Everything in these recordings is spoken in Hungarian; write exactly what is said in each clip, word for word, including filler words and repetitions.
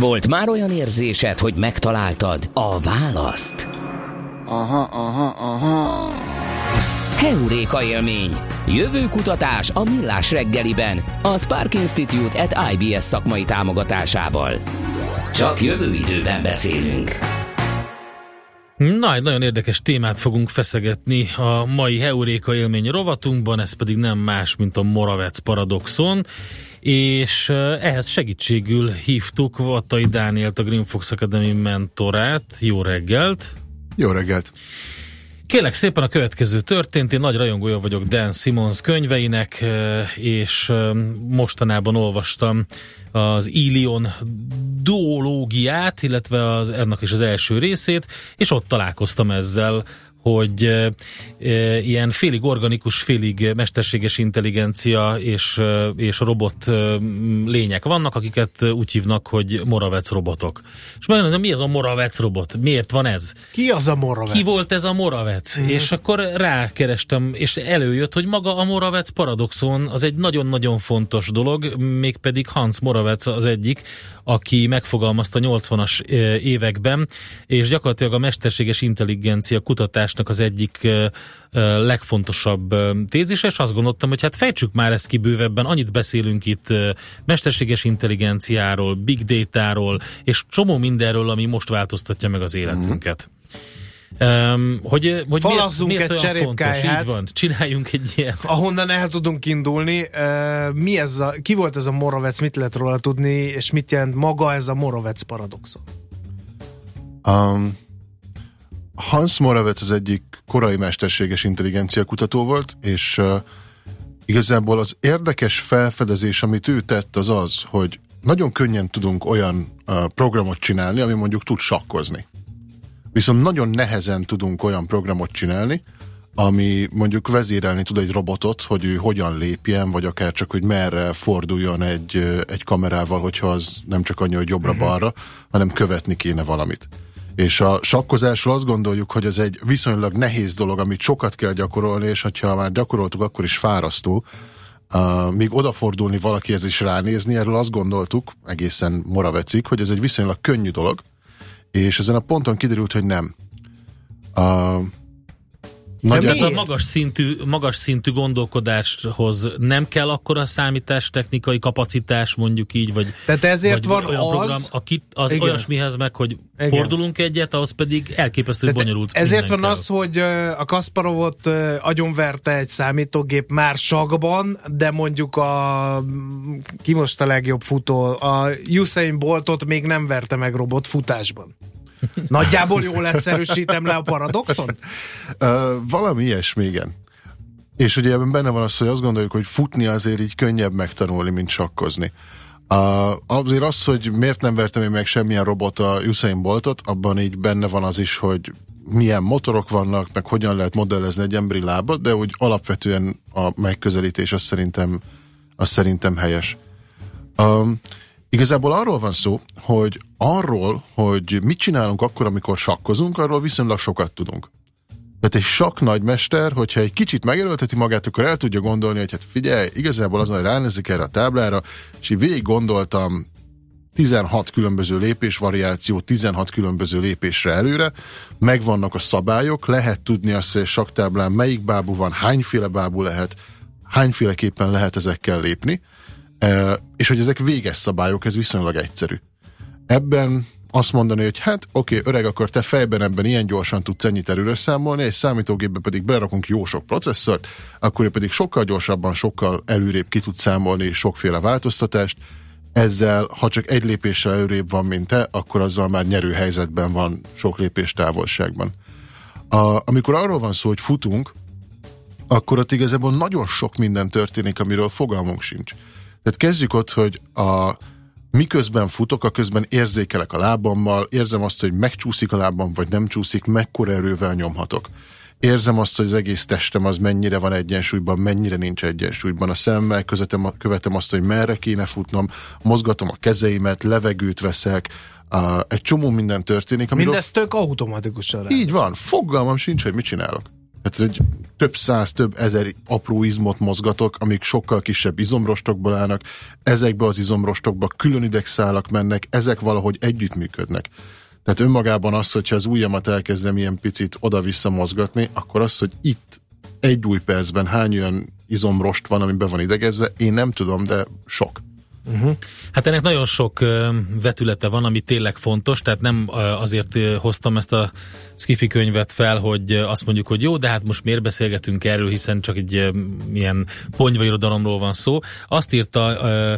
Volt már olyan érzésed, hogy megtaláltad a választ? Aha, aha, aha. Heuréka élmény. Jövőkutatás a Millás reggeliben. A Spark Institute at I B S szakmai támogatásával. Csak jövő időben beszélünk. Na, egy nagyon érdekes témát fogunk feszegetni a mai Heuréka élmény rovatunkban, ez pedig nem más, mint a Moravec paradoxon, és ehhez segítségül hívtuk Vattai Dánielt, a Green Fox Academy mentorát. Jó reggelt! Jó reggelt! Kérlek szépen, a következő történt. Én nagy rajongója vagyok Dan Simmons könyveinek, és mostanában olvastam az Ilion duológiát, illetve az, ennek is az első részét, és ott találkoztam ezzel, hogy e, e, ilyen félig organikus, félig mesterséges intelligencia és, e, és robot e, lények vannak, akiket úgy hívnak, hogy Moravec robotok. És megmondom, mi az a Moravec robot? Miért van ez? Ki az a Moravec? Ki volt ez a Moravec? Mm. És akkor rákerestem, és előjött, hogy maga a Moravec paradoxon az egy nagyon-nagyon fontos dolog, mégpedig Hans Moravec az egyik, aki megfogalmazta nyolcvanas években, és gyakorlatilag a mesterséges intelligencia kutatásnak az egyik uh, legfontosabb uh, tézise, és azt gondoltam, hogy hát fejtsük már ezt ki bővebben, annyit beszélünk itt uh, mesterséges intelligenciáról, big datáról, és csomó mindenről, ami most változtatja meg az életünket. Um, hogy, hogy Falazzunk miért, miért egy olyan fontos? Így van, csináljunk egy ilyen. Ahonnan el tudunk indulni. Uh, mi ez a, ki volt ez a Moravec, mit lehet róla tudni, és mit jelent maga ez a Moravec paradoxon? Um, Hans Moravec az egyik korai mesterséges intelligencia kutató volt, és uh, igazából az érdekes felfedezés, amit ő tett, az az, hogy nagyon könnyen tudunk olyan uh, programot csinálni, ami mondjuk tud sakkozni. Viszont nagyon nehezen tudunk olyan programot csinálni, ami mondjuk vezérelni tud egy robotot, hogy ő hogyan lépjen, vagy akár csak, hogy merre forduljon egy, egy kamerával, hogyha az nem csak annyi, hogy jobbra-balra, hanem követni kéne valamit. És a sakkozásról azt gondoljuk, hogy ez egy viszonylag nehéz dolog, amit sokat kell gyakorolni, és hogyha már gyakoroltuk, akkor is fárasztó. Uh, míg odafordulni valakihez is ránézni, erről azt gondoltuk, egészen Moravecig, hogy ez egy viszonylag könnyű dolog, és ezen a ponton kiderült, hogy nem. Uh, Nagy a magas szintű, magas szintű gondolkodáshoz nem kell akkora számítástechnikai kapacitás, mondjuk így, vagy, tehát ezért vagy van olyan az, program, aki, az igen. olyasmihez meg, hogy igen. fordulunk egyet, ahhoz pedig elképesztő bonyolult. Ezért van kell. az, hogy a Kasparovot agyonverte egy számítógép már sakban, de mondjuk a ki most a legjobb futó, a Usain Boltot még nem verte meg robot futásban. Nagyjából jól egyszerűsítem le a paradoxon? Uh, valami ilyesmi, igen. És ugye ebben benne van az, hogy azt gondoljuk, hogy futni azért így könnyebb megtanulni, mint sakkozni. Uh, azért az, hogy miért nem vertem én meg semmilyen robot a Usain Boltot, abban így benne van az is, hogy milyen motorok vannak, meg hogyan lehet modellezni egy emberi lábat, de úgy alapvetően a megközelítés az szerintem, az szerintem helyes. Um, Igazából arról van szó, hogy arról, hogy mit csinálunk akkor, amikor sakkozunk, arról viszonylag sokat tudunk. Tehát egy sakk nagymester, hogyha egy kicsit megerőlteti magát, akkor el tudja gondolni, hogy hát figyelj, igazából azon, hogy ránézik erre a táblára, és így végig gondoltam tizenhat különböző lépésvariáció, tizenhat különböző lépésre előre, megvannak a szabályok, lehet tudni azt, hogy a sakktáblán melyik bábú van, hányféle bábú lehet, hányféleképpen lehet ezekkel lépni, Uh, és hogy ezek véges szabályok, ez viszonylag egyszerű. Ebben azt mondani, hogy hát oké, okay, öreg, akkor te fejben ebben ilyen gyorsan tudsz ennyit erőre számolni, egy számítógépbe pedig berakunk jó sok processzort, akkor ő pedig sokkal gyorsabban, sokkal előrébb ki tud számolni sokféle változtatást. Ezzel, ha csak egy lépéssel előrébb van, mint te, akkor azzal már nyerő helyzetben van sok lépés távolságban. A, amikor arról van szó, hogy futunk, akkor ott igazából nagyon sok minden történik, amiről fogalmunk sincs. Tehát kezdjük ott, hogy a, miközben futok, a közben érzékelek a lábammal, érzem azt, hogy megcsúszik a lábam, vagy nem csúszik, mekkora erővel nyomhatok. Érzem azt, hogy az egész testem az mennyire van egyensúlyban, mennyire nincs egyensúlyban. A szemmel közvetem, követem azt, hogy merre kéne futnom, mozgatom a kezeimet, levegőt veszek, a, egy csomó minden történik. Mindezt tök automatikusan rá. Így van, fogalmam sincs, hogy mit csinálok. Hát ez egy több száz, több ezer apró izmot mozgatok, amik sokkal kisebb izomrostokból állnak, ezekbe az izomrostokba külön idegszálak mennek, ezek valahogy együttműködnek. Tehát önmagában az, hogyha az ujjamat elkezdem ilyen picit oda-vissza mozgatni, akkor az, hogy itt egy új percben hány olyan izomrost van, ami be van idegezve, én nem tudom, de sok. Uh-huh. Hát ennek nagyon sok uh, vetülete van, ami tényleg fontos, tehát nem uh, azért uh, hoztam ezt a skifi könyvet fel, hogy uh, azt mondjuk, hogy jó, de hát most miért beszélgetünk erről, hiszen csak egy uh, ilyen ponyvairodalomról van szó. Azt írta uh,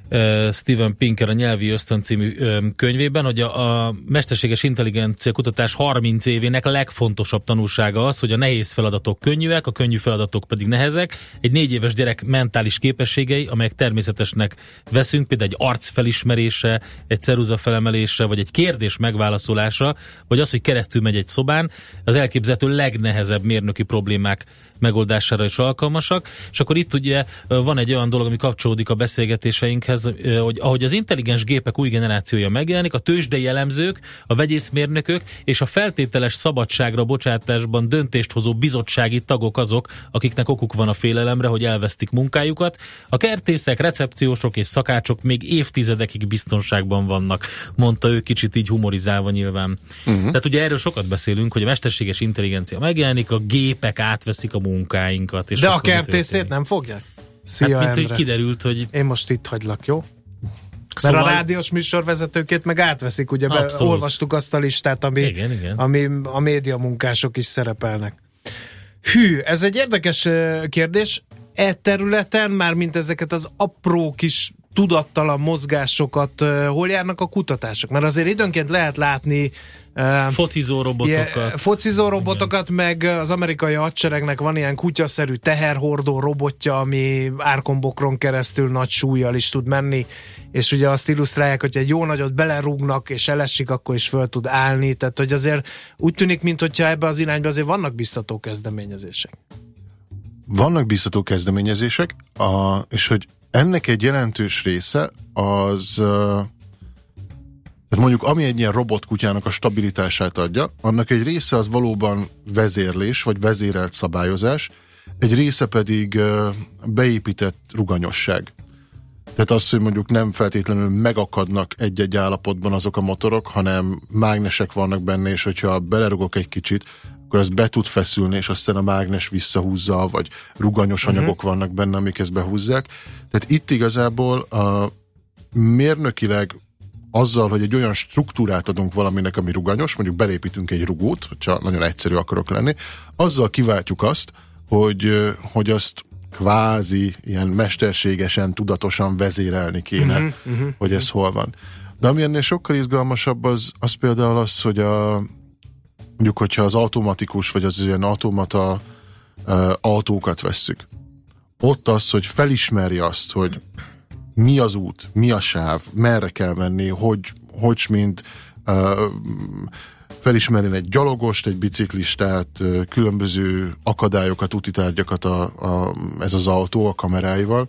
Steven Pinker a Nyelvi Ösztön című könyvében, hogy a, a mesterséges intelligencia kutatás harminc évének legfontosabb tanulsága az, hogy a nehéz feladatok könnyűek, a könnyű feladatok pedig nehezek. Egy négy éves gyerek mentális képességei, amelyek természetesnek veszünk, például egy arc felismerése, egy ceruza felemelése, vagy egy kérdés megválaszolása, vagy az, hogy keresztül megy egy szobán, az elképzelhető legnehezebb mérnöki problémák megoldására is alkalmasak, és akkor itt ugye van egy olyan dolog, ami kapcsolódik a beszélgetéseinkhez, hogy ahogy az intelligens gépek új generációja megjelenik, a tőzsdei elemzők, a vegyészmérnökök és a feltételes szabadságra bocsátásban döntést hozó bizottsági tagok azok, akiknek okuk van a félelemre, hogy elvesztik munkájukat. A kertészek, recepciósok és szakácsok még évtizedekig biztonságban vannak, mondta ő kicsit így humorizálva nyilván. Uh-huh. Tehát ugye erről sokat beszélünk, hogy a mesterséges intelligencia megjelenik, a gépek átveszik a munkáinkat. És de a kertészét nem fogják? Szia, hát mint Endre. hogy kiderült, hogy... Én most itt hagylak, jó? Szóval... Mert a rádiós műsorvezetőket meg átveszik, ugye be, olvastuk azt a listát, ami, igen, igen. ami a média munkások is szerepelnek. Hű, ez egy érdekes kérdés. E területen, már mint ezeket az apró kis tudattalan mozgásokat, hol járnak a kutatások? Mert azért időnként lehet látni Uh, focizó robotokat. Ilyen, focizó robotokat, igen. Meg az amerikai hadseregnek van ilyen kutyaszerű teherhordó robotja, ami árkombokron keresztül nagy súlyjal is tud menni, és ugye azt illusztrálják, hogy egy jó nagyot belerúgnak, és elesik, akkor is föl tud állni, tehát hogy azért úgy tűnik, mintha ebbe az irányba azért vannak biztató kezdeményezések. Vannak biztató kezdeményezések, a, és hogy ennek egy jelentős része az... Tehát mondjuk, ami egy ilyen robotkutyának a stabilitását adja, annak egy része az valóban vezérlés, vagy vezérelt szabályozás, egy része pedig beépített ruganyosság. Tehát az, hogy mondjuk nem feltétlenül megakadnak egy-egy állapotban azok a motorok, hanem mágnesek vannak benne, és hogyha belerugok egy kicsit, akkor az be tud feszülni, és aztán a mágnes visszahúzza, vagy ruganyos uh-huh. anyagok vannak benne, amik ezt behúzzák. Tehát itt igazából a mérnökileg azzal, hogy egy olyan struktúrát adunk valaminek, ami ruganyos, mondjuk belépítünk egy rugót, hogyha nagyon egyszerű akarok lenni, azzal kiváltjuk azt, hogy, hogy azt kvázi ilyen mesterségesen, tudatosan vezérelni kéne, uh-huh, uh-huh, hogy ez hol van. De ami ennél sokkal izgalmasabb, az, az például az, hogy a, mondjuk, hogyha az automatikus, vagy az ilyen automata uh, autókat vesszük. Ott az, hogy felismeri azt, hogy mi az út, mi a sáv, merre kell menni, hogy, hogy mint uh, felismerni egy gyalogost, egy biciklistát, uh, különböző akadályokat, útitárgyakat a, a, ez az autó a kameráival.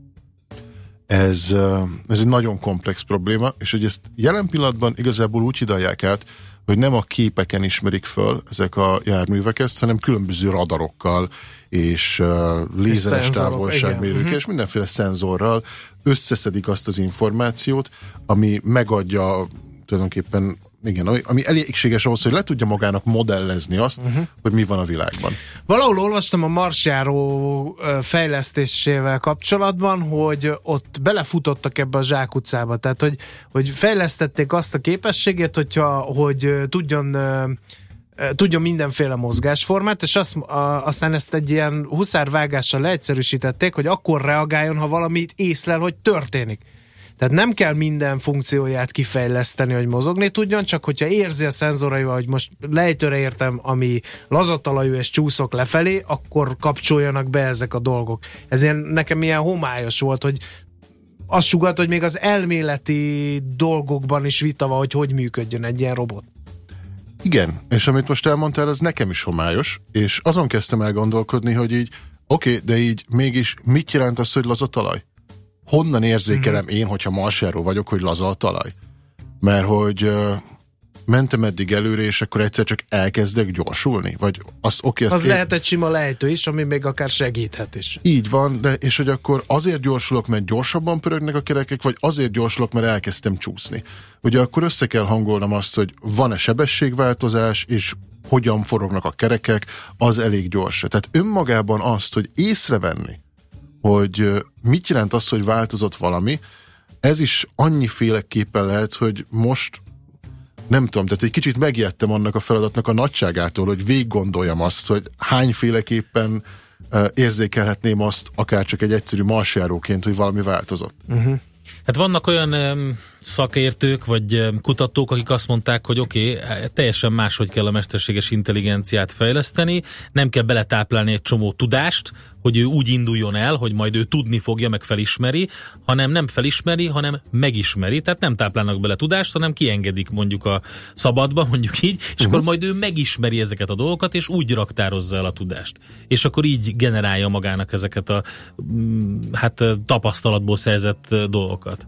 Ez, uh, ez egy nagyon komplex probléma, és hogy ezt jelen pillanatban igazából úgy hidalják át, hogy nem a képeken ismerik föl ezek a járműveket, hanem különböző radarokkal és uh, lézeres távolságmérőkkel és mindenféle szenzorral összeszedik azt az információt, ami megadja tulajdonképpen, igen, ami, ami elégséges ahhoz, hogy le tudja magának modellezni azt, uh-huh. hogy mi van a világban. Valahol olvastam a marsjáró fejlesztésével kapcsolatban, hogy ott belefutottak ebbe a zsákutcába, tehát hogy, hogy fejlesztették azt a képességét, hogyha, hogy tudjon tudjon mindenféle mozgásformát, és azt, a, aztán ezt egy ilyen huszárvágással leegyszerűsítették, hogy akkor reagáljon, ha valamit észlel, hogy történik. Tehát nem kell minden funkcióját kifejleszteni, hogy mozogni tudjon, csak hogyha érzi a szenzoraival, hogy most lejtőre értem, ami lazatalajú és csúszok lefelé, akkor kapcsoljanak be ezek a dolgok. Ez ilyen, nekem ilyen homályos volt, hogy azt sugat, hogy még az elméleti dolgokban is vita van, hogy hogy működjön egy ilyen robot. Igen, és amit most elmondtál, az nekem is homályos, és azon kezdtem el gondolkodni, hogy így, oké, okay, de így mégis mit jelent az, hogy laza talaj? Honnan érzékelem mm-hmm. én, hogyha marsjáró vagyok, hogy laza a talaj? Mert hogy uh, mentem eddig előre, és akkor egyszer csak elkezdek gyorsulni? Vagy azt, oké, az én... lehet egy sima lejtő is, ami még akár segíthet is. Így van, de és hogy akkor azért gyorsulok, mert gyorsabban pörögnek a kerekek, vagy azért gyorsulok, mert elkezdtem csúszni. Ugye akkor össze kell hangolnom azt, hogy van-e sebességváltozás, és hogyan forognak a kerekek, az elég gyors. Tehát önmagában azt, hogy észrevenni, hogy mit jelent az, hogy változott valami, ez is annyiféleképpen lehet, hogy most nem tudom, tehát egy kicsit megijedtem annak a feladatnak a nagyságától, hogy végiggondoljam azt, hogy hányféleképpen uh, érzékelhetném azt, akár csak egy egyszerű marsjáróként, hogy valami változott. Uh-huh. Hát vannak olyan um, szakértők, vagy um, kutatók, akik azt mondták, hogy oké, okay, teljesen máshogy kell a mesterséges intelligenciát fejleszteni, nem kell beletáplálni egy csomó tudást, hogy ő úgy induljon el, hogy majd ő tudni fogja, meg felismeri, hanem nem felismeri, hanem megismeri, tehát nem táplálnak bele tudást, hanem kiengedik mondjuk a szabadba, mondjuk így, és uh-huh. akkor majd ő megismeri ezeket a dolgokat, és úgy raktározza el a tudást. És akkor így generálja magának ezeket a hát tapasztalatból szerzett dolgokat.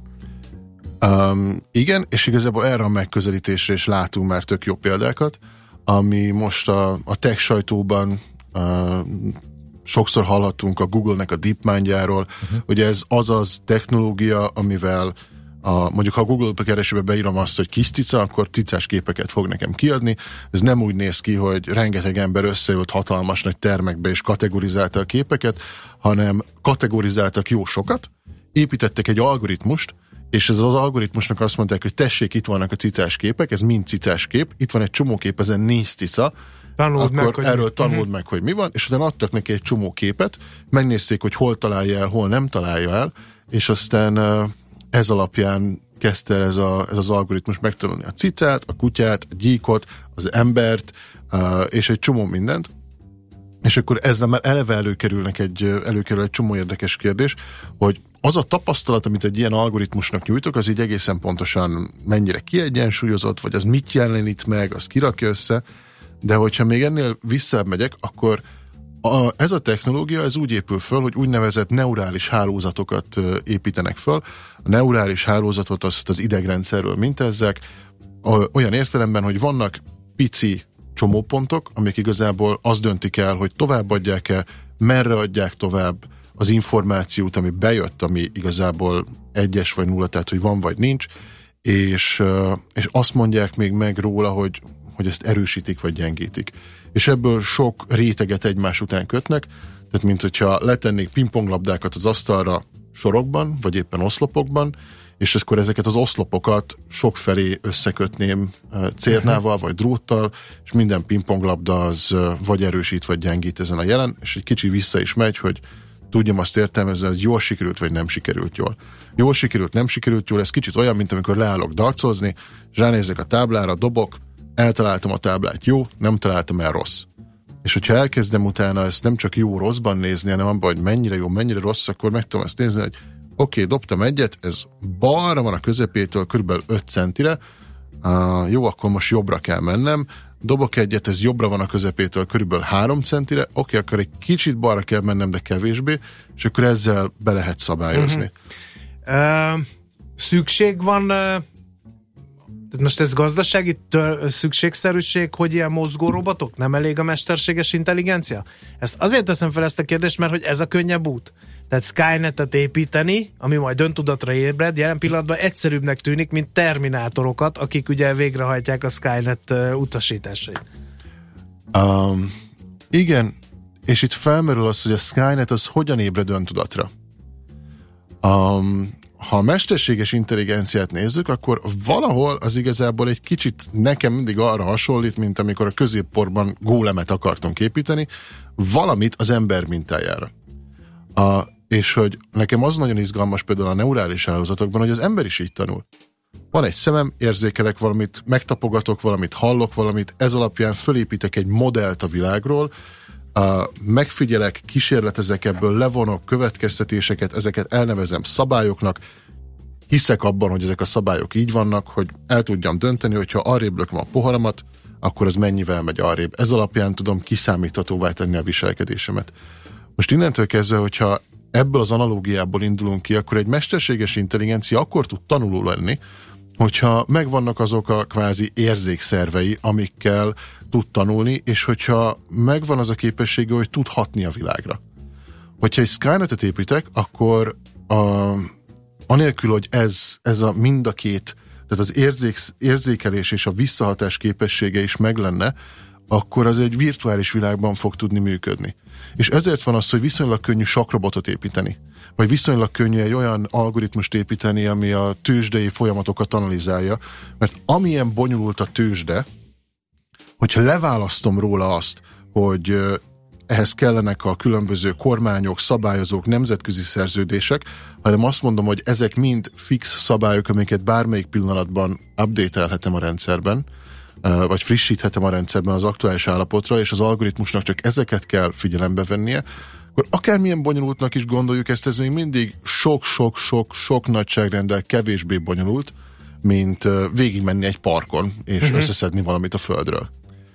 Um, igen, és igazából erre a megközelítésre is látunk már tök jó példákat, ami most a, a tech sajtóban uh, sokszor hallhattunk a Google-nek a DeepMind-járól, uh-huh. hogy ez azaz technológia, amivel a, mondjuk ha a Google keresőbe beírom azt, hogy kis cica, akkor cicás képeket fog nekem kiadni. Ez nem úgy néz ki, hogy rengeteg ember összejött hatalmas nagy termekbe és kategorizálta a képeket, hanem kategorizáltak jó sokat, építettek egy algoritmust, és ez az algoritmusnak azt mondták, hogy tessék, itt vannak a cicás képek, ez mind cicás kép, itt van egy csomó kép, ezen négy cica, tanuld akkor meg, hogy erről mi. tanuld uh-huh. meg, hogy mi van, és utána adtak neki egy csomó képet, megnézték, hogy hol találja el, hol nem találja el, és aztán ez alapján kezdte ez, a, ez az algoritmus megtanulni a cicát, a kutyát, a gyíkot, az embert, és egy csomó mindent. És akkor ezzel már eleve előkerülnek egy, előkerül egy csomó érdekes kérdés, hogy az a tapasztalat, amit egy ilyen algoritmusnak nyújtok, az így egészen pontosan mennyire kiegyensúlyozott, vagy az mit jelenít meg, az kirakja össze, de hogyha még ennél visszább megyek, akkor a, ez a technológia, ez úgy épül föl, hogy úgynevezett neurális hálózatokat építenek föl. A neurális hálózatot azt az idegrendszerről mintázzák, olyan értelemben, hogy vannak pici csomópontok, amik igazából azt döntik el, hogy továbbadják-e, merre adják tovább az információt, ami bejött, ami igazából egyes vagy nulla, tehát hogy van vagy nincs, és, és azt mondják még meg róla, hogy, hogy ezt erősítik vagy gyengítik. És ebből sok réteget egymás után kötnek, tehát mint hogyha letennék pingponglabdákat az asztalra sorokban, vagy éppen oszlopokban, és akkor ezeket az oszlopokat sokfelé összekötném cérnával, vagy dróttal, és minden pingponglabda az vagy erősít, vagy gyengít ezen a jelen, és egy kicsi vissza is megy, hogy tudjam azt értelmezni, hogy jól sikerült, vagy nem sikerült jól. Jól sikerült, nem sikerült jól, ez kicsit olyan, mint amikor leállok darcozni, és ránézek a táblára, dobok, eltaláltam a táblát, jó, nem találtam el rossz. És hogyha elkezdem utána ezt nem csak jó-rosszban nézni, hanem abban, hogy mennyire jó, mennyire rossz, akkor meg tudom ezt nézni, hogy oké, okay, dobtam egyet, ez balra van a közepétől körülbelül öt centire, uh, jó, akkor most jobbra kell mennem, dobok egyet, ez jobbra van a közepétől körülbelül három centire, oké, okay, akkor egy kicsit balra kell mennem, de kevésbé, és akkor ezzel be lehet szabályozni. Uh-huh. Uh, szükség van, uh, most ez gazdasági tör, szükségszerűség, hogy ilyen mozgó robotok? Nem elég a mesterséges intelligencia? Ezt azért teszem fel ezt a kérdést, mert hogy ez a könnyebb út. Tehát Skynetet építeni, ami majd öntudatra ébred, jelen pillanatban egyszerűbbnek tűnik, mint terminátorokat, akik ugye végrehajtják a Skynet utasításait. Um, igen, és itt felmerül az, hogy a Skynet az hogyan ébred öntudatra. Um, ha a mesterséges intelligenciát nézzük, akkor valahol az igazából egy kicsit nekem mindig arra hasonlít, mint amikor a középporban gólemet akartunk építeni, valamit az ember mintájára. A, és hogy nekem az nagyon izgalmas például a neurális hálózatokban, hogy az ember is így tanul. Van egy szemem, érzékelek valamit, megtapogatok valamit, hallok valamit, ez alapján fölépítek egy modellt a világról, Uh, megfigyelek, kísérletezek ebből, levonok következtetéseket, ezeket elnevezem szabályoknak, hiszek abban, hogy ezek a szabályok így vannak, hogy el tudjam dönteni, hogyha arrébb lököm a poharamat, akkor az mennyivel megy arrébb. Ez alapján tudom kiszámíthatóvá tenni a viselkedésemet. Most innentől kezdve, hogyha ebből az analógiából indulunk ki, akkor egy mesterséges intelligencia akkor tud tanuló lenni, hogyha megvannak azok a kvázi érzékszervei, amikkel tud tanulni, és hogyha megvan az a képessége, hogy tud hatni a világra. Hogyha egy Skynetet építek, akkor a, anélkül, hogy ez, ez a mind a két, tehát az érzék, érzékelés és a visszahatás képessége is meg lenne, akkor az egy virtuális világban fog tudni működni. És ezért van az, hogy viszonylag könnyű sakrobotot építeni. Vagy viszonylag könnyű egy olyan algoritmust építeni, ami a tőzsdei folyamatokat analizálja. Mert amilyen bonyolult a tőzsde, hogyha leválasztom róla azt, hogy ehhez kellenek a különböző kormányok, szabályozók, nemzetközi szerződések, hanem azt mondom, hogy ezek mind fix szabályok, amiket bármelyik pillanatban update-elhetem a rendszerben, vagy frissíthetem a rendszerben az aktuális állapotra, és az algoritmusnak csak ezeket kell figyelembe vennie, akkor akármilyen bonyolultnak is gondoljuk ezt, ez még mindig sok-sok-sok-sok nagyságrendel kevésbé bonyolult, mint végigmenni egy parkon, és uh-huh. összeszedni valamit a földről.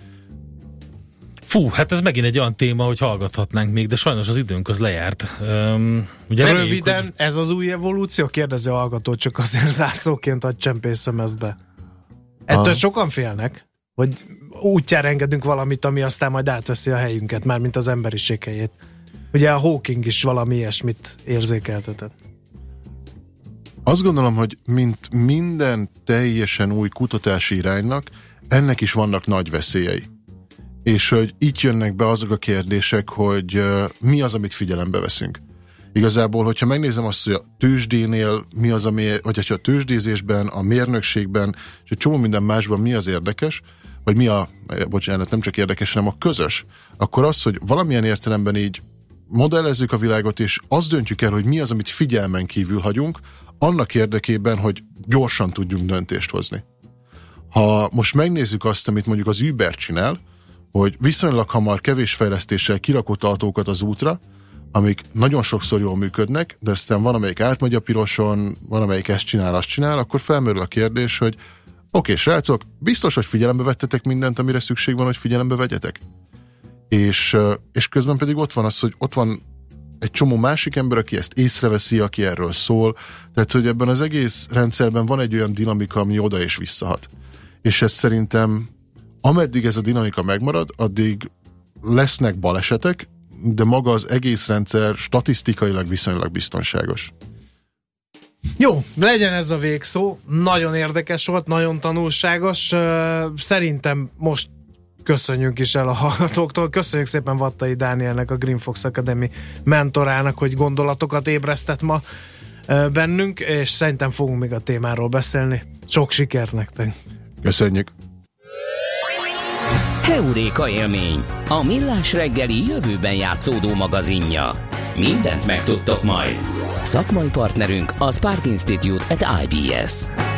Fú, hát ez megint egy olyan téma, hogy hallgathatnánk még, de sajnos az időnk az lejárt. Um, ugye reméljük, Röviden, hogy... ez az új evolúció? Kérdezi a hallgató, csak azért zárszóként hadd csempészem ezt be. Ettől ah. sokan félnek, hogy útjára engedünk valamit, ami aztán majd átveszi a helyünket, mármint az emberiség helyét. Ugye a Hawking is valami ilyesmit érzékeltetett. Azt gondolom, hogy mint minden teljesen új kutatási iránynak, ennek is vannak nagy veszélyei. És hogy itt jönnek be azok a kérdések, hogy uh, mi az, amit figyelembe veszünk. Igazából, hogyha megnézem azt, hogy a tőzsdénél mi az, ami, vagy hogyha a tőzsdézésben, a mérnökségben, és egy csomó minden másban mi az érdekes, vagy mi a, bocsánat, nem csak érdekes, hanem a közös, akkor az, hogy valamilyen értelemben így modellezzük a világot, és azt döntjük el, hogy mi az, amit figyelmen kívül hagyunk, annak érdekében, hogy gyorsan tudjunk döntést hozni. Ha most megnézzük azt, amit mondjuk az Uber csinál, hogy viszonylag hamar kevés fejlesztéssel kirakott autókat az útra, amik nagyon sokszor jól működnek, de aztán van, amelyik átmegy a piroson, van, amelyik ezt csinál, azt csinál, akkor felmerül a kérdés, hogy oké, okay, srácok, biztos, hogy figyelembe vettetek mindent, amire szükség van, hogy figyelembe vegyetek? És, és közben pedig ott van az, hogy ott van egy csomó másik ember, aki ezt észreveszi, aki erről szól, tehát, hogy ebben az egész rendszerben van egy olyan dinamika, ami oda és visszahat. És ez szerintem, ameddig ez a dinamika megmarad, addig lesznek balesetek, de maga az egész rendszer statisztikailag viszonylag biztonságos. Jó, legyen ez a végszó. Nagyon érdekes volt, nagyon tanulságos. Szerintem most köszönjünk is el a hallgatóktól. Köszönjük szépen Vattai Dánielnek, a Green Fox Academy mentorának, hogy gondolatokat ébresztett ma bennünk, és szerintem fogunk még a témáról beszélni. Sok sikert nektek! Köszönjük! Heuréka élmény, a Millás reggeli jövőben játszódó magazinja. Mindent megtudtok majd. Szakmai partnerünk a Spark Institute at I B S.